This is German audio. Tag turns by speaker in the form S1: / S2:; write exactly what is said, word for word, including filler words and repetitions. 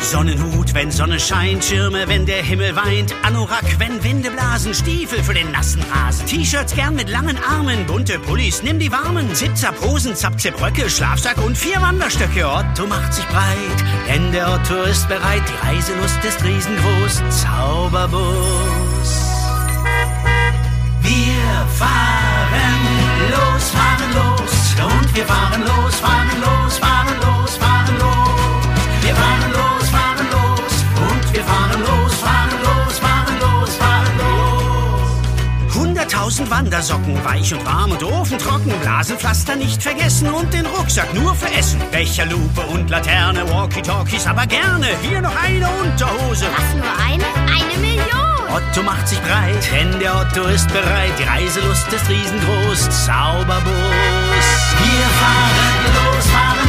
S1: Sonnenhut, wenn Sonne scheint, Schirme, wenn der Himmel weint, Anorak, wenn Winde blasen, Stiefel für den nassen Rasen, T-Shirts gern mit langen Armen, bunte Pullis, nimm die warmen, Zip-Zap-Hosen, Zap-Zip-Röcke, Schlafsack und vier Wanderstöcke. Otto macht sich breit, denn der Otto ist bereit, die Reiselust ist riesengroß, Zauberbus. Wir fahren los, fahren los, und wir fahren los, fahren los, fahren los, fahren los. Wir fahren los, fahren los, und wir fahren los, fahren los, fahren los, fahren los. Hunderttausend Wandersocken, weich und warm und ofentrocken, Blasenpflaster nicht vergessen und den Rucksack nur für Essen. Becherlupe und Laterne, Walkie-Talkies, aber gerne, hier noch eine Unterhose.
S2: Was, nur eine? Eine Million!
S1: Otto macht sich breit, denn der Otto ist bereit, die Reiselust ist riesengroß, Zauberbus. Wir fahren los, fahren